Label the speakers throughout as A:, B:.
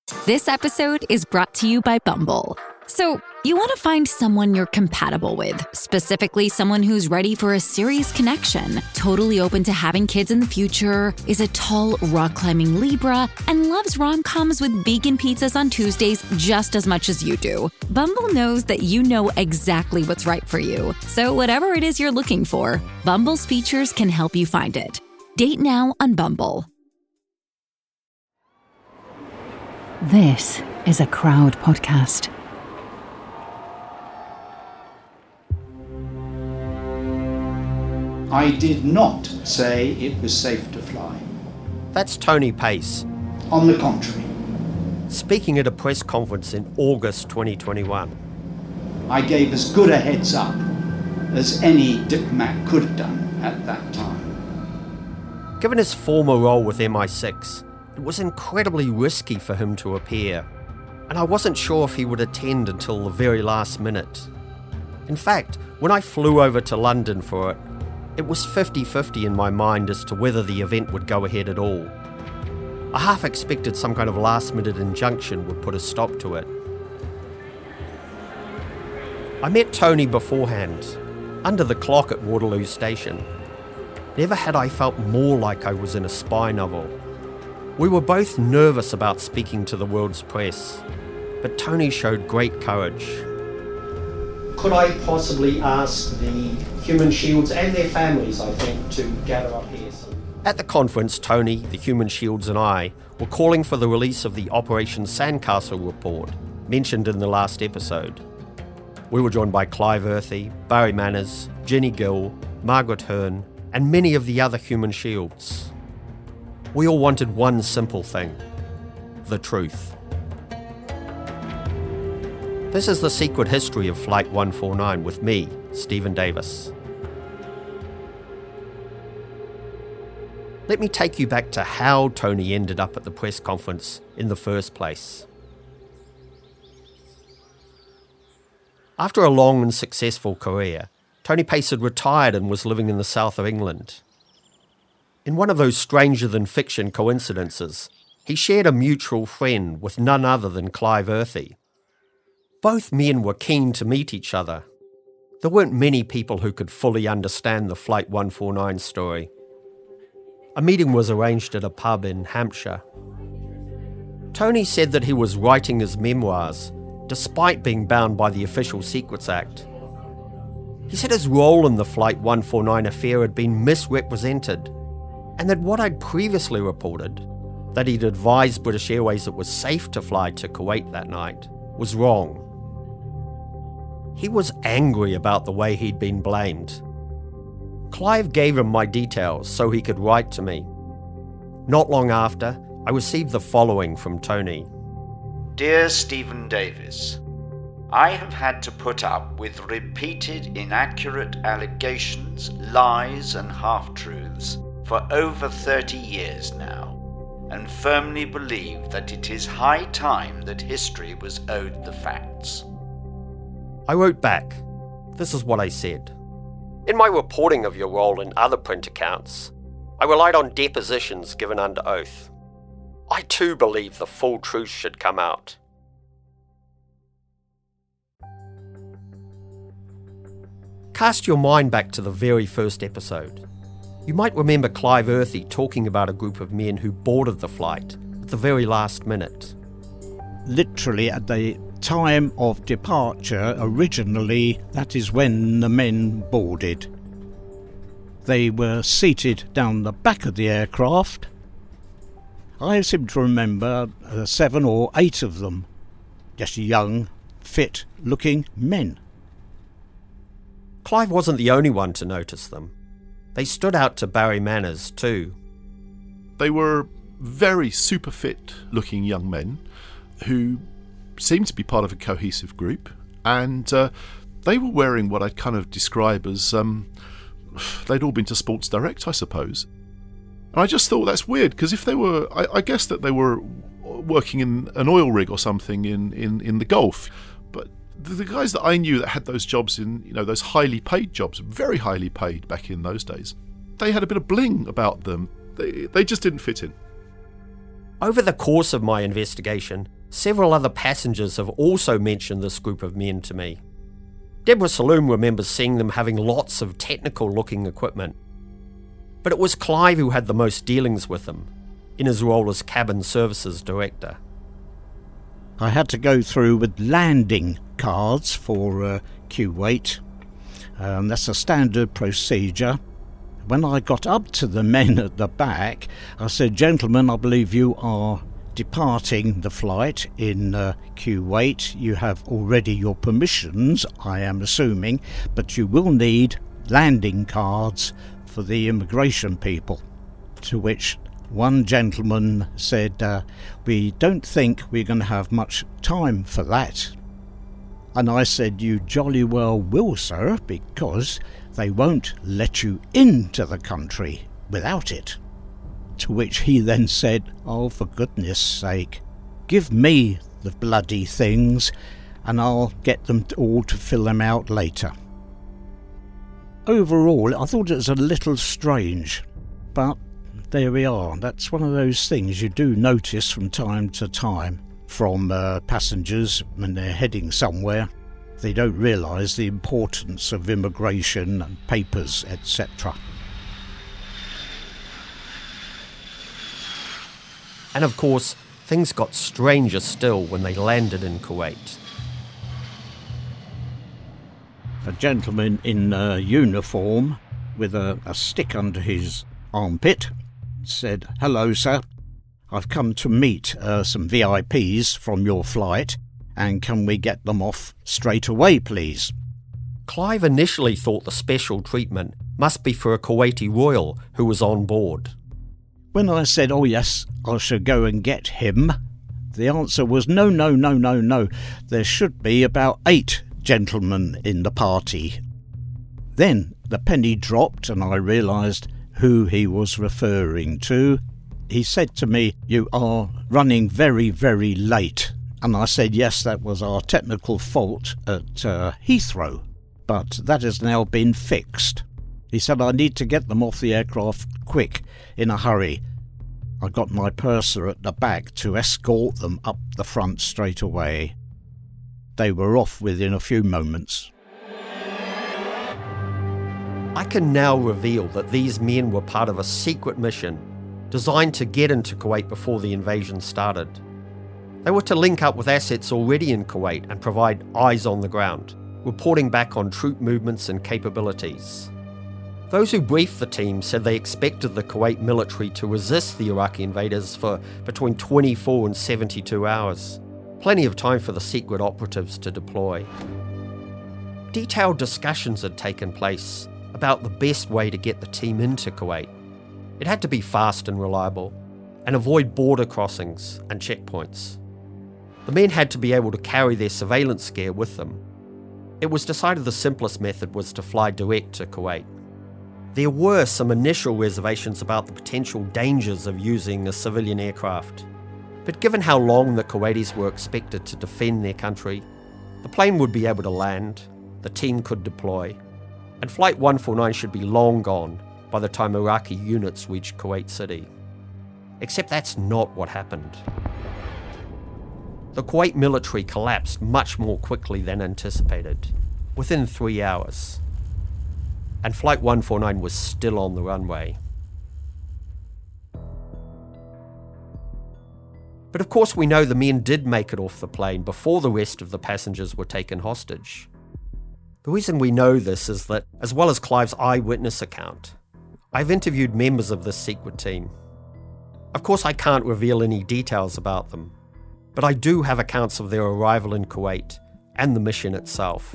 A: This episode is brought to you by Bumble. So, you want to find someone you're compatible with, specifically someone who's ready for a serious connection, totally open to having kids in the future, is a tall, rock-climbing Libra, and loves rom-coms with vegan pizzas on Tuesdays just as much as you do. Bumble knows that you know exactly what's right for you. So whatever it is you're looking for, Bumble's features can help you find it. Date now on Bumble.
B: This is a Crowd podcast.
C: I did not say it was safe to fly.
D: That's Tony Pace,
C: On the contrary,
D: speaking at a press conference in August 2021.
C: I gave as good a heads up as any diplomat could have done at that time.
D: Given his former role with MI6, it was incredibly risky for him to appear, and I wasn't sure if he would attend until the very last minute. In fact, when I flew over to London for it, it was 50-50 in my mind as to whether the event would go ahead at all. I half expected some kind of last-minute injunction would put a stop to it. I met Tony beforehand, under the clock at Waterloo Station. Never had I felt more like I was in a spy novel. We were both nervous about speaking to the world's press, but Tony showed great courage. Could I possibly ask the Human Shields and their families, I think, to gather up here? At the conference, Tony, the Human Shields and I were calling for the release of the Operation Sandcastle report, mentioned in the last episode. We were joined by Clive Earthy, Barry Manners, Jenny Gill, Margaret Hearn, and many of the other Human Shields. We all wanted one simple thing: the truth. This is the secret history of Flight 149 with me, Stephen Davis. Let me take you back to how Tony ended up at the press conference in the first place. After a long and successful career, Tony Pace had retired and was living in the south of England. In one of those stranger-than-fiction coincidences, he shared a mutual friend with none other than Clive Earthy. Both men were keen to meet each other. There weren't many people who could fully understand the Flight 149 story. A meeting was arranged at a pub in Hampshire. Tony said that he was writing his memoirs, despite being bound by the Official Secrets Act. He said his role in the Flight 149 affair had been misrepresented, and that what I'd previously reported, that he'd advised British Airways it was safe to fly to Kuwait that night, was wrong. He was angry about the way he'd been blamed. Clive gave him my details so he could write to me. Not long after, I received the following from Tony.
E: Dear Stephen Davis, I have had to put up with repeated inaccurate allegations, lies and half-truths for over 30 years now, and firmly believe that it is high time that history was owed the facts.
D: I wrote back. This is what I said. In my reporting of your role in other print accounts, I relied on depositions given under oath. I too believe the full truth should come out. Cast your mind back to the very first episode. You might remember Clive Earthy talking about a group of men who boarded the flight at the very last minute.
F: Literally at the time of departure, originally, that is when the men boarded. They were seated down the back of the aircraft. I seem to remember 7 or 8 of them, just young, fit-looking men.
D: Clive wasn't the only one to notice them. They stood out to Barry Manners too.
G: They were very super fit looking young men who seemed to be part of a cohesive group, and they were wearing what I'd kind of describe as they'd all been to Sports Direct, I suppose. And I just thought that's weird, because if they were, I guess that they were working in an oil rig or something in the Gulf, but the guys that I knew that had those jobs in, those highly paid jobs, very highly paid back in those days, they had a bit of bling about them. They just didn't fit in.
D: Over the course of my investigation, several other passengers have also mentioned this group of men to me. Deborah Saloom remembers seeing them having lots of technical-looking equipment. But it was Clive who had the most dealings with them, in his role as cabin services director.
F: I had to go through with landing cards for Kuwait. That's a standard procedure. When I got up to the men at the back, I said, "Gentlemen, I believe you are departing the flight in Kuwait. You have already your permissions, I am assuming, but you will need landing cards for the immigration people." To which one gentleman said, "We don't think we're going to have much time for that." And I said, "You jolly well will, sir, because they won't let you into the country without it." To which he then said, "Oh, for goodness sake, give me the bloody things and I'll get them all to fill them out later." Overall, I thought it was a little strange, but there we are. That's one of those things you do notice from time to time from passengers when they're heading somewhere. They don't realise the importance of immigration and papers, etc.
D: And of course, things got stranger still when they landed in Kuwait.
F: A gentleman in uniform with a stick under his armpit said, "Hello, sir. I've come to meet some VIPs from your flight, and can we get them off straight away, please?"
D: Clive initially thought the special treatment must be for a Kuwaiti royal who was on board.
F: When I said, "Oh yes, I shall go and get him," the answer was, no. There should be about 8 gentlemen in the party. Then the penny dropped and I realised who he was referring to. He said to me, "You are running very, very late." And I said, "Yes, that was our technical fault at Heathrow, but that has now been fixed." He said, "I need to get them off the aircraft quick, in a hurry." I got my purser at the back to escort them up the front straight away. They were off within a few moments.
D: I can now reveal that these men were part of a secret mission designed to get into Kuwait before the invasion started. They were to link up with assets already in Kuwait and provide eyes on the ground, reporting back on troop movements and capabilities. Those who briefed the team said they expected the Kuwait military to resist the Iraqi invaders for between 24 and 72 hours. Plenty of time for the secret operatives to deploy. Detailed discussions had taken place about the best way to get the team into Kuwait. It had to be fast and reliable, and avoid border crossings and checkpoints. The men had to be able to carry their surveillance gear with them. It was decided the simplest method was to fly direct to Kuwait. There were some initial reservations about the potential dangers of using a civilian aircraft, but given how long the Kuwaitis were expected to defend their country, the plane would be able to land, the team could deploy, and Flight 149 should be long gone by the time Iraqi units reached Kuwait City. Except that's not what happened. The Kuwait military collapsed much more quickly than anticipated, within 3 hours. And Flight 149 was still on the runway. But of course we know the men did make it off the plane before the rest of the passengers were taken hostage. The reason we know this is that, as well as Clive's eyewitness account, I've interviewed members of this secret team. Of course I can't reveal any details about them, but I do have accounts of their arrival in Kuwait and the mission itself.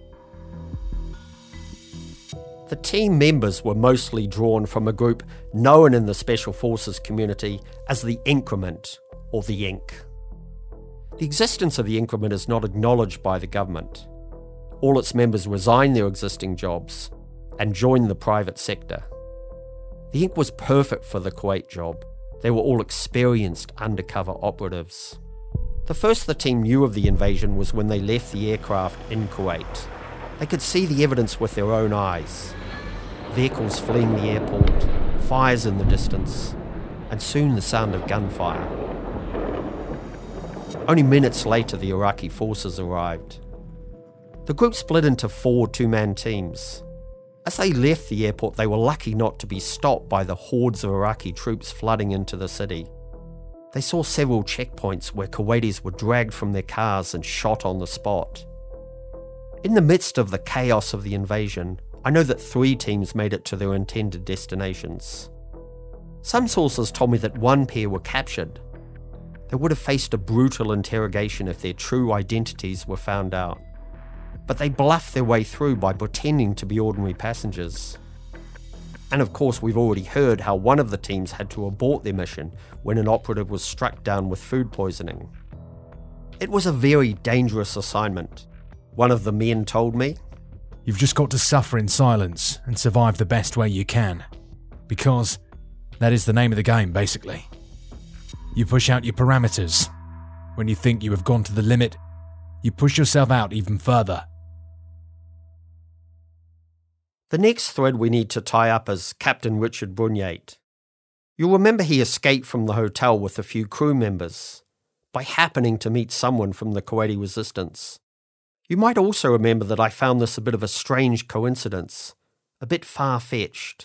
D: The team members were mostly drawn from a group known in the Special Forces community as the Increment, or the Inc. The existence of the Increment is not acknowledged by the government. All its members resigned their existing jobs and joined the private sector. The Inc. was perfect for the Kuwait job. They were all experienced undercover operatives. The first the team knew of the invasion was when they left the aircraft in Kuwait. They could see the evidence with their own eyes. Vehicles fleeing the airport, fires in the distance, and soon the sound of gunfire. Only minutes later, the Iraqi forces arrived. The group split into 4 two-man teams. As they left the airport, they were lucky not to be stopped by the hordes of Iraqi troops flooding into the city. They saw several checkpoints where Kuwaitis were dragged from their cars and shot on the spot. In the midst of the chaos of the invasion, I know that 3 teams made it to their intended destinations. Some sources told me that 1 pair were captured. They would have faced a brutal interrogation if their true identities were found out. But they bluffed their way through by pretending to be ordinary passengers. And of course, we've already heard how one of the teams had to abort their mission when an operative was struck down with food poisoning. It was a very dangerous assignment. One of the men told me,
H: "You've just got to suffer in silence and survive the best way you can. Because that is the name of the game, basically. You push out your parameters. When you think you have gone to the limit, you push yourself out even further."
D: The next thread we need to tie up is Captain Richard Brunyate. You'll remember he escaped from the hotel with a few crew members by happening to meet someone from the Kuwaiti resistance. You might also remember that I found this a bit of a strange coincidence, a bit far-fetched.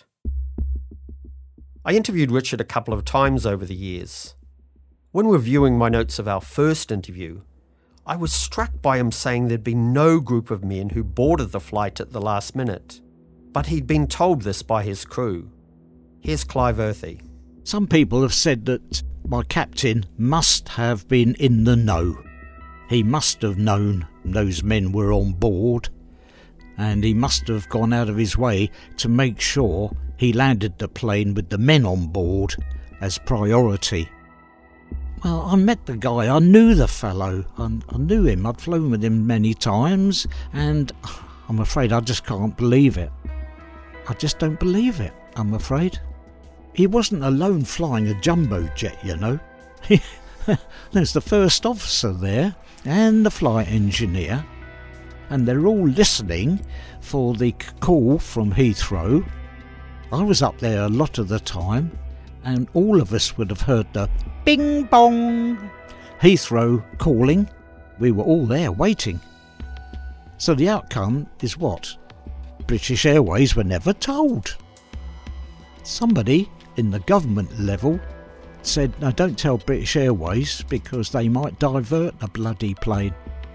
D: I interviewed Richard a couple of times over the years. When reviewing my notes of our first interview, I was struck by him saying there'd been no group of men who boarded the flight at the last minute, but he'd been told this by his crew. Here's Clive Earthy.
F: Some people have said that my captain must have been in the know. He must have known those men were on board, and he must have gone out of his way to make sure he landed the plane with the men on board as priority. Well, I met the guy, I knew the fellow, I knew him, I'd flown with him many times, and I'm afraid I just can't believe it. I just don't believe it, I'm afraid. He wasn't alone flying a jumbo jet, you know. There's the first officer there, and the flight engineer, and they're all listening for the call from Heathrow. I was up there a lot of the time, and all of us would have heard the bing bong Heathrow calling. We were all there waiting. So the outcome is what? British Airways were never told. Somebody in the government level said, "No, don't tell British Airways because they might divert the bloody plane."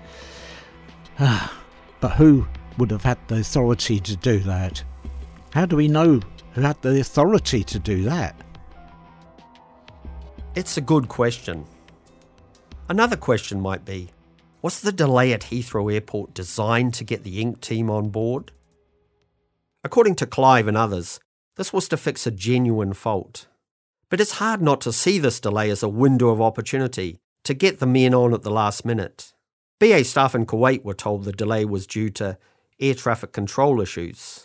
F: But who would have had the authority to do that? How do we know who had the authority to do that?
D: It's a good question. Another question might be, was the delay at Heathrow Airport designed to get the Inc. team on board? According to Clive and others, this was to fix a genuine fault. But it's hard not to see this delay as a window of opportunity to get the men on at the last minute. BA staff in Kuwait were told the delay was due to air traffic control issues.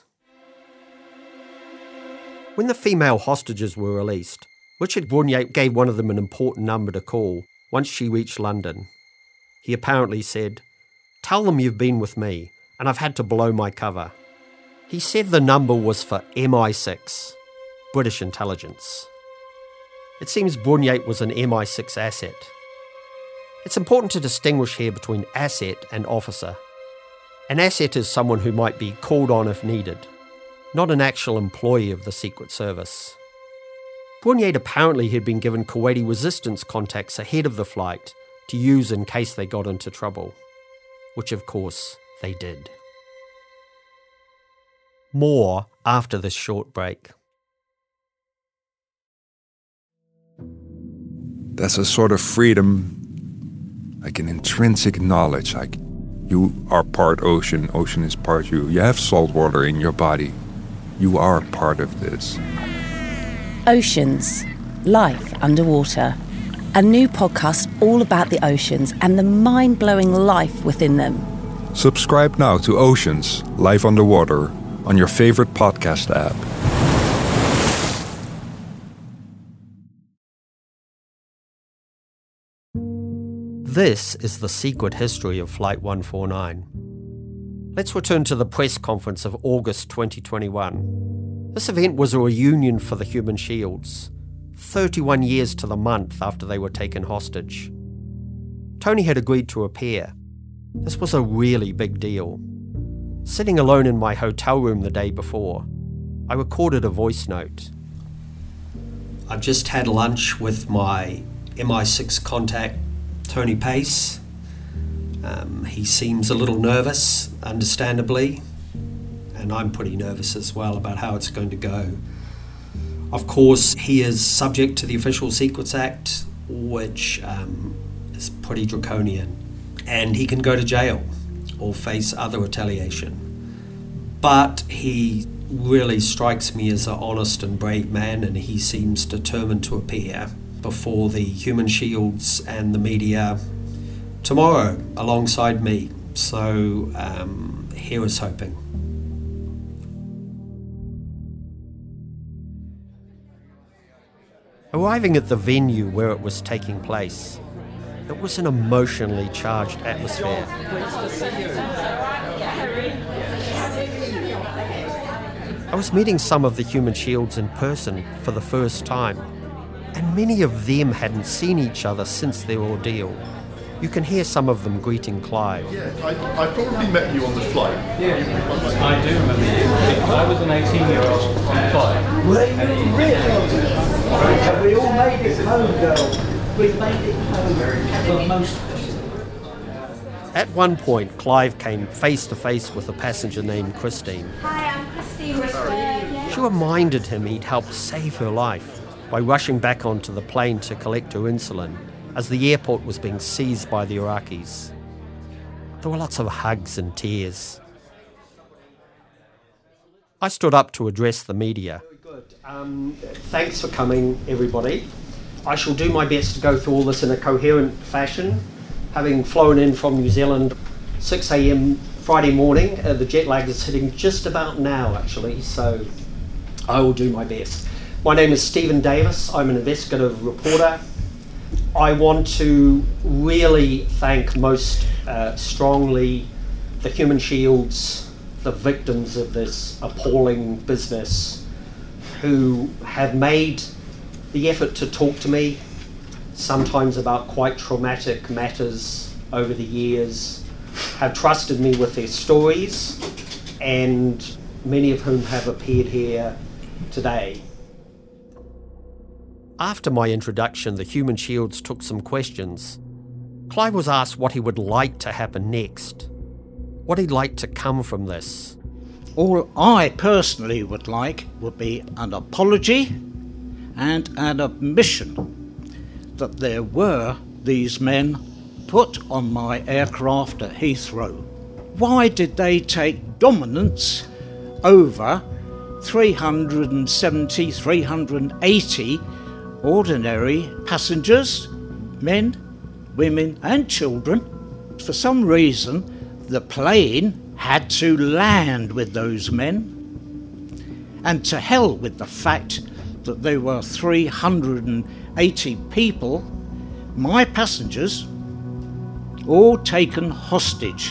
D: When the female hostages were released, Richard Brunyate gave one of them an important number to call once she reached London. He apparently said, "Tell them you've been with me, and I've had to blow my cover." He said the number was for MI6, British intelligence. It seems Brunyate was an MI6 asset. It's important to distinguish here between asset and officer. An asset is someone who might be called on if needed, not an actual employee of the Secret Service. Brunyate apparently had been given Kuwaiti resistance contacts ahead of the flight to use in case they got into trouble, which of course they did. More after this short break.
I: There's a sort of freedom, like an intrinsic knowledge, like you are part ocean, ocean is part you. You have salt water in your body. You are part of this.
J: Oceans, life underwater. A new podcast all about the oceans and the mind-blowing life within them.
I: Subscribe now to Oceans, Life Underwater, on your favorite podcast app.
D: This is the secret history of Flight 149. Let's return to the press conference of August 2021. This event was a reunion for the Human Shields, 31 years to the month after they were taken hostage. Tony had agreed to appear. This was a really big deal. Sitting alone in my hotel room the day before, I recorded a voice note. I've just had lunch with my MI6 contact, Tony Pace. He seems a little nervous, understandably, and I'm pretty nervous as well about how it's going to go. Of course, he is subject to the Official Secrets Act, which is pretty draconian, and he can go to jail or face other retaliation. But he really strikes me as an honest and brave man, and he seems determined to appear before the human shields and the media tomorrow alongside me. So here is hoping. Arriving at the venue where it was taking place, it was an emotionally charged atmosphere. I was meeting some of the human shields in person for the first time, and many of them hadn't seen each other since their ordeal. You can hear some of them greeting Clive.
G: Yeah, I probably met you on the flight.
K: Yeah, I do remember you. I was an 18-year-old on the flight.
C: Were you really? We all made it home, girl. We made it home. Well, most of us.
D: At one point, Clive came face to face with a passenger named Christine.
L: Hi, I'm Christine.
D: She reminded him he'd helped save her life by rushing back onto the plane to collect her insulin as the airport was being seized by the Iraqis. There were lots of hugs and tears. I stood up to address the media. Very good. Thanks for coming, everybody. I shall do my best to go through all this in a coherent fashion. Having flown in from New Zealand 6 a.m. Friday morning, the jet lag is hitting just about now, actually, so I will do my best. My name is Stephen Davis. I'm an investigative reporter. I want to really thank most strongly the human shields, the victims of this appalling business, who have made the effort to talk to me, sometimes about quite traumatic matters over the years, have trusted me with their stories, and many of whom have appeared here today. After my introduction, the human shields took some questions. Clive was asked what he would like to happen next, what he'd like to come from this.
F: All I personally would like would be an apology and an admission that there were these men put on my aircraft at Heathrow. Why did they take dominance over 370, 380 ordinary passengers, men, women and children? For some reason, the plane had to land with those men. And to hell with the fact that there were 380 people, my passengers, all taken hostage.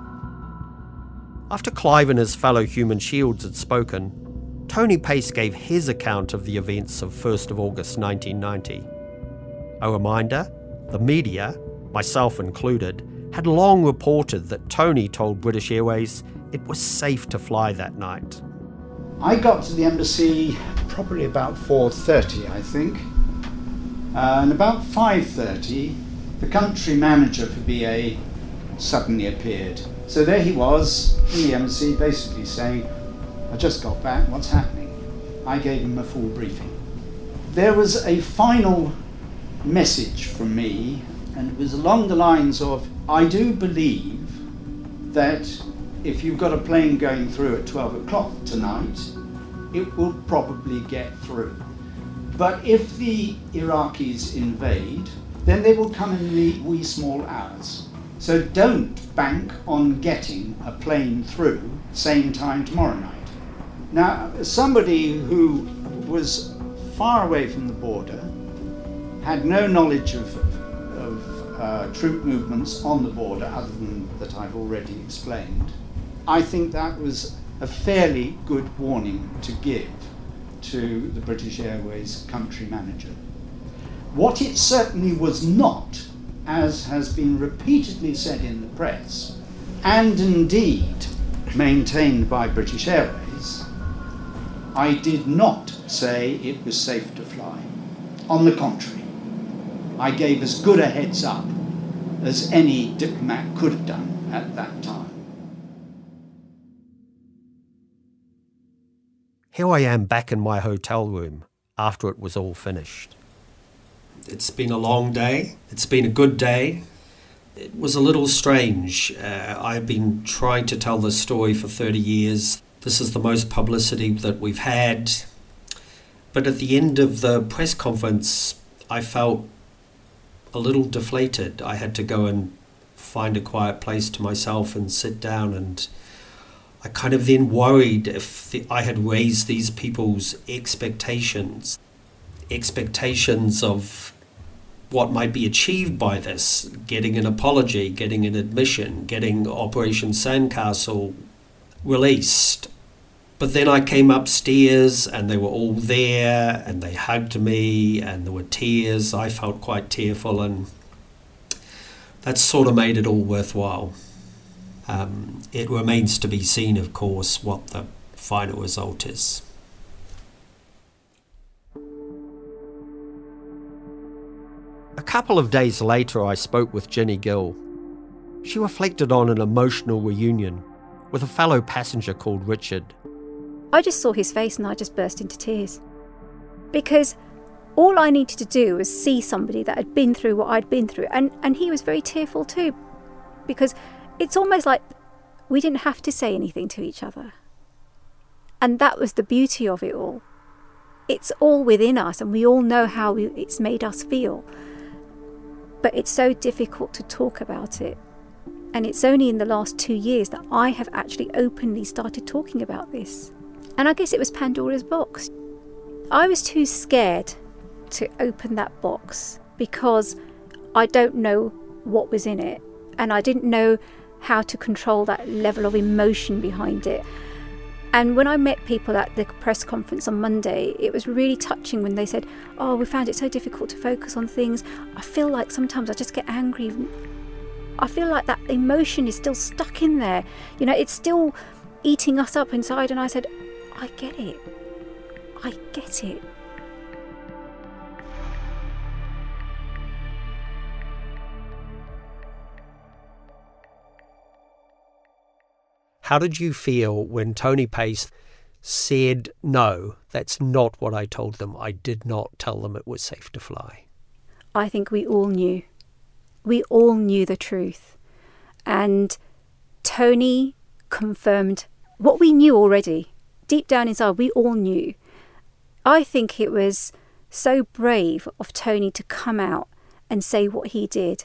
D: After Clive and his fellow human shields had spoken, Tony Pace gave his account of the events of 1st of August 1990. A reminder, the media, myself included, had long reported that Tony told British Airways it was safe to fly that night.
C: I got to the embassy probably about 4:30, I think. And about 5:30, the country manager for BA suddenly appeared. So there he was in the embassy, basically saying, I just got back, what's happening? I gave him a full briefing. There was a final message from me, and it was along the lines of, I do believe that if you've got a plane going through at 12 o'clock tonight, it will probably get through. But if the Iraqis invade, then they will come in the wee small hours. So don't bank on getting a plane through same time tomorrow night. Now, somebody who was far away from the border, had no knowledge of troop movements on the border other than that I've already explained, I think that was a fairly good warning to give to the British Airways country manager. What it certainly was not as has been repeatedly said in the press, and indeed maintained by British Airways, I did not say it was safe to fly. On the contrary, I gave as good a heads up as any diplomat could have done at that time.
D: Here I am back in my hotel room after it was all finished. It's been a long day. It's been a good day. It was a little strange. I've been trying to tell this story for 30 years. This is the most publicity that we've had. But at the end of the press conference, I felt a little deflated. I had to go and find a quiet place to myself and sit down, and I kind of then worried if I had raised these people's expectations of what might be achieved by this, getting an apology, getting an admission, getting Operation Sandcastle released. But then I came upstairs and they were all there and they hugged me and there were tears. I felt quite tearful, and that sort of made it all worthwhile. It remains to be seen, of course, what the final result is. A couple of days later, I spoke with Jenny Gill. She reflected on an emotional reunion with a fellow passenger called Richard.
L: I just saw his face and I just burst into tears. Because all I needed to do was see somebody that had been through what I'd been through. And he was very tearful too. Because it's almost like we didn't have to say anything to each other. And that was the beauty of it all. It's all within us and we all know how it's made us feel. But it's so difficult to talk about it. And it's only in the last 2 years that I have actually openly started talking about this. And I guess it was Pandora's box. I was too scared to open that box because I don't know what was in it. And I didn't know how to control that level of emotion behind it. And when I met people at the press conference on Monday, it was really touching when they said, "Oh, we found it so difficult to focus on things. I feel like sometimes I just get angry. I feel like that emotion is still stuck in there. You know, it's still eating us up inside." And I said, I get it. I get it.
D: How did you feel when Tony Pace said, "No, that's not what I told them. I did not tell them it was safe to fly"?
L: I think we all knew. We all knew the truth. And Tony confirmed what we knew already. Deep down inside, we all knew. I think it was so brave of Tony to come out and say what he did.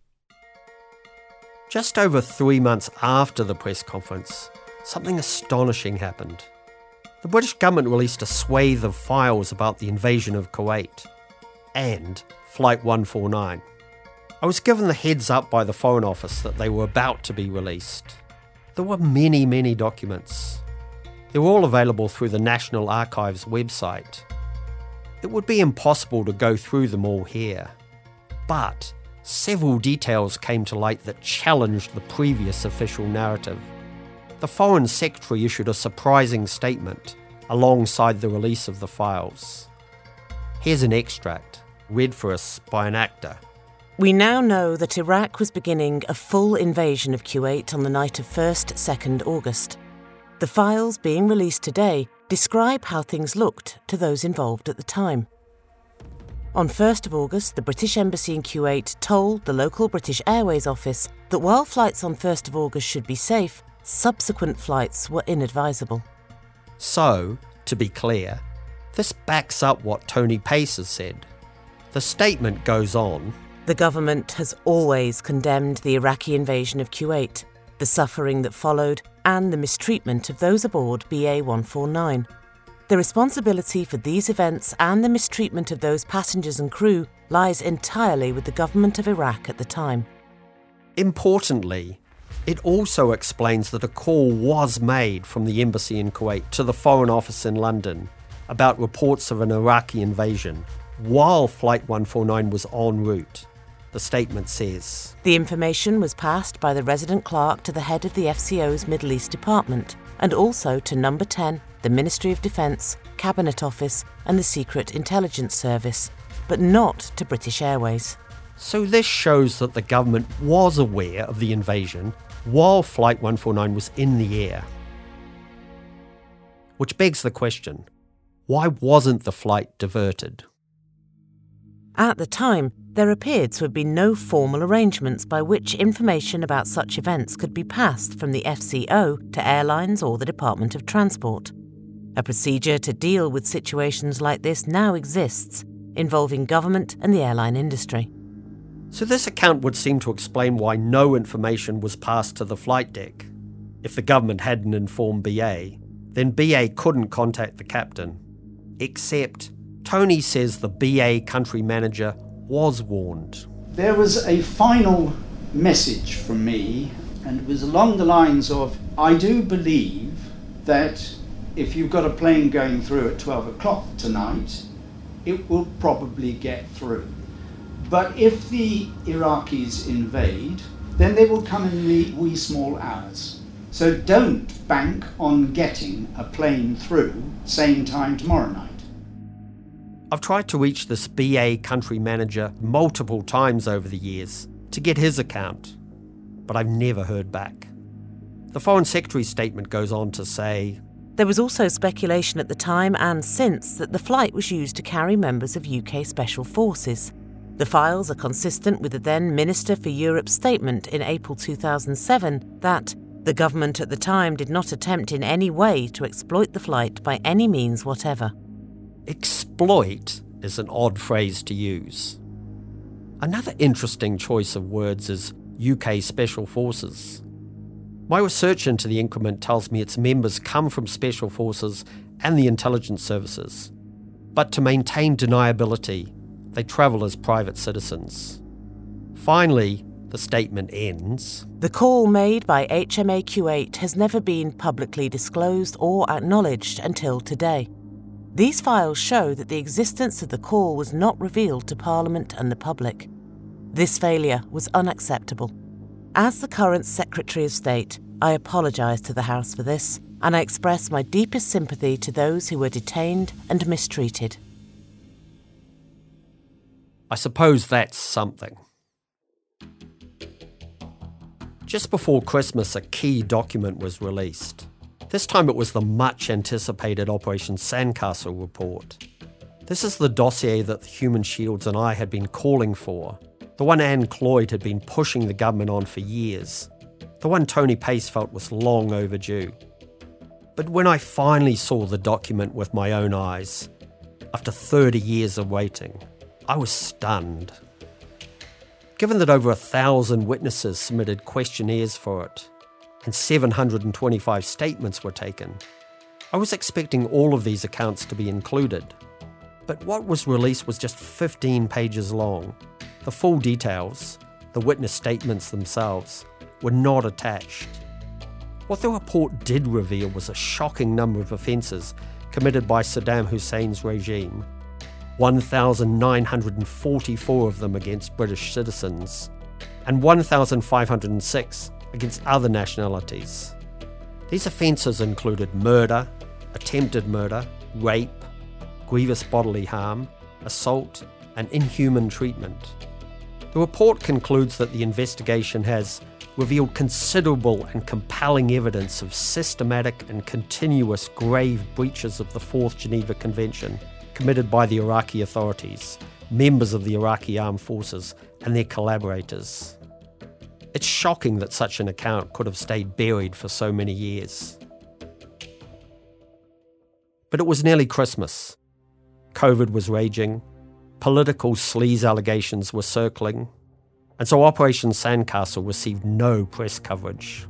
D: Just over 3 months after the press conference, something astonishing happened. The British government released a swathe of files about the invasion of Kuwait and Flight 149. I was given the heads up by the Foreign Office that they were about to be released. There were many, many documents. They were all available through the National Archives website. It would be impossible to go through them all here, but several details came to light that challenged the previous official narrative. The Foreign Secretary issued a surprising statement alongside the release of the files. Here's an extract, read for us by an actor.
J: We now know that Iraq was beginning a full invasion of Kuwait on the night of 1st, 2nd August. The files being released today describe how things looked to those involved at the time. On 1st of August, the British Embassy in Kuwait told the local British Airways office that while flights on 1st of August should be safe, subsequent flights were inadvisable.
D: So, to be clear, this backs up what Tony Pace has said. The statement goes on,
J: "The government has always condemned the Iraqi invasion of Kuwait, the suffering that followed, and the mistreatment of those aboard BA 149. The responsibility for these events and the mistreatment of those passengers and crew lies entirely with the government of Iraq at the time."
D: Importantly, it also explains that a call was made from the embassy in Kuwait to the Foreign Office in London about reports of an Iraqi invasion while Flight 149 was en route. The statement says,
J: The information was passed by the resident clerk to the head of the FCO's Middle East Department and also to Number 10, the Ministry of Defence, Cabinet Office and the Secret Intelligence Service, but not to British Airways.
D: So this shows that the government was aware of the invasion while Flight 149 was in the air. Which begs the question, why wasn't the flight diverted?
J: At the time, there appeared to have been no formal arrangements by which information about such events could be passed from the FCO to airlines or the Department of Transport. A procedure to deal with situations like this now exists, involving government and the airline industry.
D: So this account would seem to explain why no information was passed to the flight deck. If the government hadn't informed BA, then BA couldn't contact the captain. Except Tony says the BA country manager was warned.
C: There was a final message from me, and it was along the lines of, I do believe that if you've got a plane going through at 12 o'clock tonight, it will probably get through. But if the Iraqis invade, then they will come in the wee small hours. So don't bank on getting a plane through same time tomorrow night.
D: I've tried to reach this BA country manager multiple times over the years to get his account, but I've never heard back. The Foreign Secretary's statement goes on to say,
J: There was also speculation at the time and since that the flight was used to carry members of UK Special Forces. The files are consistent with the then Minister for Europe's statement in April 2007 that the government at the time did not attempt in any way to exploit the flight by any means whatever.
D: Exploit is an odd phrase to use. Another interesting choice of words is UK Special Forces. My research into the increment tells me its members come from Special Forces and the intelligence services. But to maintain deniability, they travel as private citizens. Finally, the statement ends.
J: The call made by HMAQ-8 has never been publicly disclosed or acknowledged until today. These files show that the existence of the call was not revealed to Parliament and the public. This failure was unacceptable. As the current Secretary of State, I apologise to the House for this, and I express my deepest sympathy to those who were detained and mistreated.
D: I suppose that's something. Just before Christmas, a key document was released. This time it was the much-anticipated Operation Sandcastle report. This is the dossier that the Human Shields and I had been calling for, the one Anne Cloyd had been pushing the government on for years, the one Tony Pace felt was long overdue. But when I finally saw the document with my own eyes, after 30 years of waiting, I was stunned. Given that over 1,000 witnesses submitted questionnaires for it, and 725 statements were taken, I was expecting all of these accounts to be included. But what was released was just 15 pages long. The full details, the witness statements themselves, were not attached. What the report did reveal was a shocking number of offences committed by Saddam Hussein's regime, 1,944 of them against British citizens, and 1,506 against other nationalities. These offences included murder, attempted murder, rape, grievous bodily harm, assault, and inhuman treatment. The report concludes that the investigation has revealed considerable and compelling evidence of systematic and continuous grave breaches of the Fourth Geneva Convention committed by the Iraqi authorities, members of the Iraqi armed forces, and their collaborators. It's shocking that such an account could have stayed buried for so many years. But it was nearly Christmas. COVID was raging, political sleaze allegations were circling, and so Operation Sandcastle received no press coverage.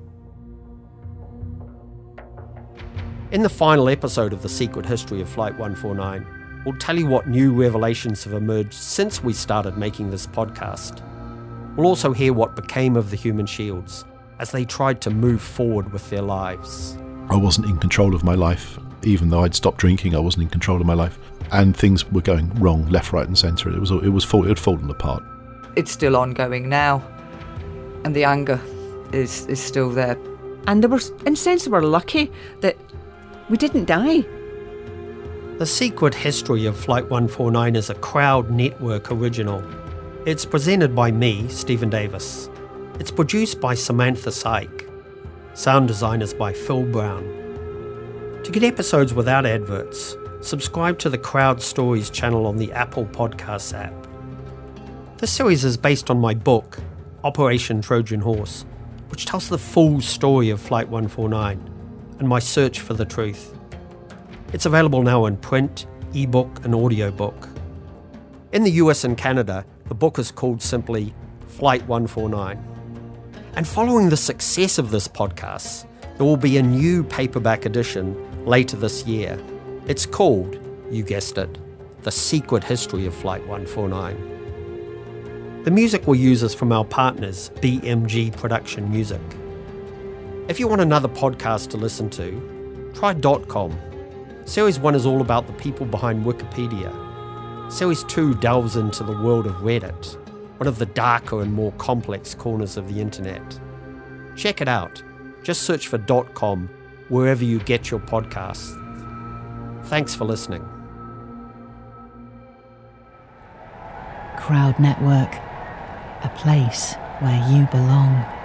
D: In the final episode of The Secret History of Flight 149, we'll tell you what new revelations have emerged since we started making this podcast. We'll also hear what became of the Human Shields as they tried to move forward with their lives.
G: I wasn't in control of my life. Even though I'd stopped drinking, I wasn't in control of my life. And things were going wrong, left, right and centre. It had fallen apart.
M: it's still ongoing now, and the anger is still there.
N: And in a sense, we're lucky that we didn't die.
D: The Secret History of Flight 149 is a Crowd Network original. It's presented by me, Stephen Davis. It's produced by Samantha Syke. Sound designers by Phil Brown. To get episodes without adverts, subscribe to the Crowd Stories channel on the Apple Podcasts app. This series is based on my book, Operation Trojan Horse, which tells the full story of Flight 149 and my search for the truth. It's available now in print, ebook and audiobook. In the US and Canada, the book is called simply Flight 149. And following the success of this podcast, there will be a new paperback edition later this year. It's called, you guessed it, The Secret History of Flight 149. The music we use is from our partners, BMG Production Music. If you want another podcast to listen to, try .com. Series 1 is all about the people behind Wikipedia. Series 2 delves into the world of Reddit, one of the darker and more complex corners of the internet. Check it out. Just search for .com wherever you get your podcasts. Thanks for listening.
B: Crowd Network, a place where you belong.